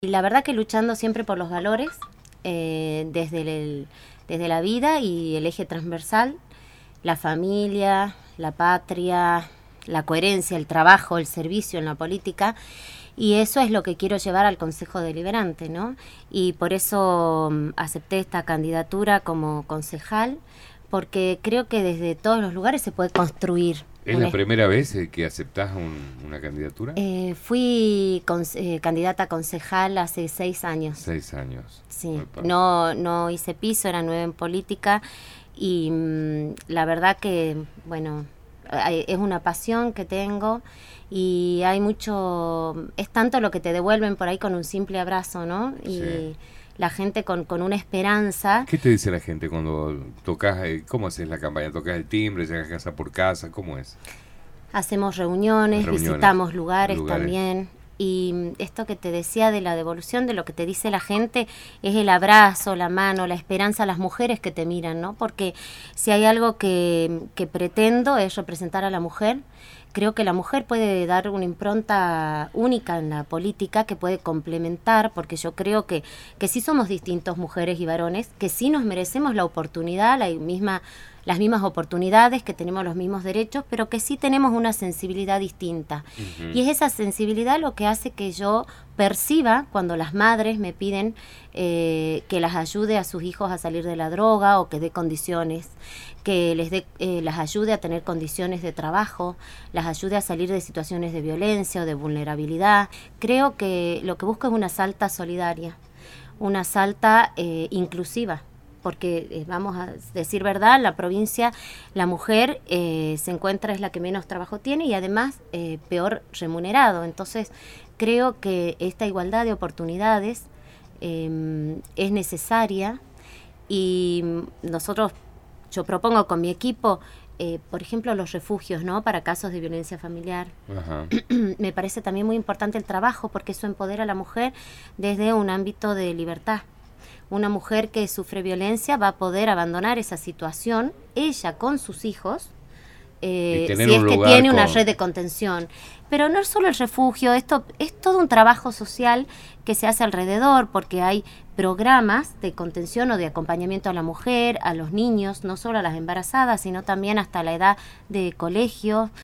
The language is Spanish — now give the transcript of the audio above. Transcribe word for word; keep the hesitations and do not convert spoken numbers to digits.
Y la verdad que luchando siempre por los valores, eh, desde, el, desde la vida y el eje transversal, la familia, la patria, la coherencia, el trabajo, el servicio en la política, y eso es lo que quiero llevar al Consejo Deliberante, ¿no? Y por eso um, acepté esta candidatura como concejal, porque creo que desde todos los lugares se puede construir. ¿Es la primera vez que aceptás un, una candidatura? Eh, fui con, eh, candidata a concejal hace seis años. Seis años. Sí, no, no hice piso, era nueva en política y mmm, la verdad que, bueno, hay, es una pasión que tengo y hay mucho, es tanto lo que te devuelven por ahí con un simple abrazo, ¿no? Y sí. La gente con, con una esperanza. ¿Qué te dice la gente cuando tocas, eh, cómo haces la campaña? ¿Tocas el timbre, llegas casa por casa? ¿Cómo es? Hacemos reuniones, reuniones visitamos lugares, lugares también. Y esto que te decía de la devolución, de lo que te dice la gente, es el abrazo, la mano, la esperanza a las mujeres que te miran, ¿no? Porque si hay algo que, que pretendo es representar a la mujer. Creo que la mujer puede dar una impronta única en la política que puede complementar, porque yo creo que, que sí somos distintos mujeres y varones, que sí nos merecemos la oportunidad, la misma, las mismas oportunidades, que tenemos los mismos derechos, pero que sí tenemos una sensibilidad distinta. Uh-huh. Y es esa sensibilidad lo que hace que yo perciba cuando las madres me piden eh, que las ayude a sus hijos a salir de la droga o que dé condiciones, que les dé, eh, las ayude a tener condiciones de trabajo, las ayude a salir de situaciones de violencia o de vulnerabilidad. Creo que lo que busco es una Salta solidaria, una Salta eh, inclusiva, porque eh, vamos a decir verdad, en la provincia la mujer eh, se encuentra, es la que menos trabajo tiene y además eh, peor remunerado. Entonces creo que esta igualdad de oportunidades eh, es necesaria y nosotros, yo propongo con mi equipo, eh, por ejemplo, los refugios, ¿no? Para casos de violencia familiar. Ajá. Me parece también muy importante el trabajo porque eso empodera a la mujer desde un ámbito de libertad. Una mujer que sufre violencia va a poder abandonar esa situación, ella con sus hijos, eh, si es que tiene con... una red de contención. Pero no es solo el refugio, esto es todo un trabajo social que se hace alrededor, porque hay programas de contención o de acompañamiento a la mujer, a los niños, no solo a las embarazadas, sino también hasta la edad de colegio.